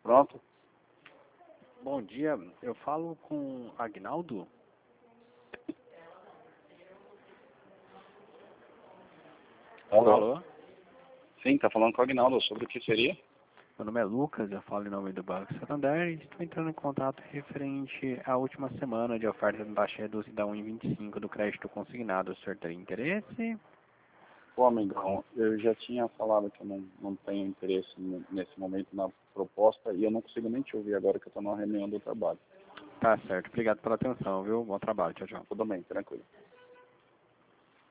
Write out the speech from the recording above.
Pronto? Bom dia, eu falo com Agnaldo? Alô? Sim, tá falando com o Agnaldo. Sobre o que seria? Meu nome é Lucas, eu falo em nome do Banco Santander e estou entrando em contato referente à última semana de oferta de taxa reduzida 1,25 do crédito consignado. O senhor tem interesse? Pô, amigão, eu já tinha falado que eu não tenho interesse nesse momento na proposta e eu não consigo nem te ouvir agora que eu tô numa reunião do trabalho. Tá certo, obrigado pela atenção, viu? Bom trabalho, tchau, tchau. Tudo bem, tranquilo.